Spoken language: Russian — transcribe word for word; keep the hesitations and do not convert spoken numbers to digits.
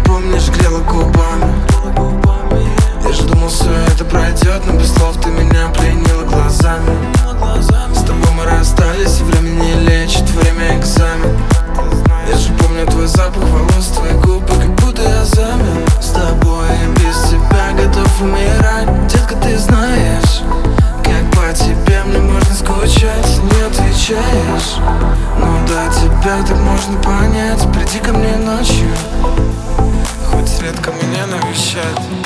помнишь, грела губами. Я же думал, все это пройдет, но без слов ты меня пленила глазами. С тобой мы расстались, и время не лечит, время экзамен. Я же помню твой запах волос, твои губы, как будто я замер. С тобой я без тебя готов умирать. Детка, ты знаешь, как по тебе мне можно скучать. Не отвечаешь, но до тебя так можно понять. Приди ко мне ночью, хоть редко меня навещать.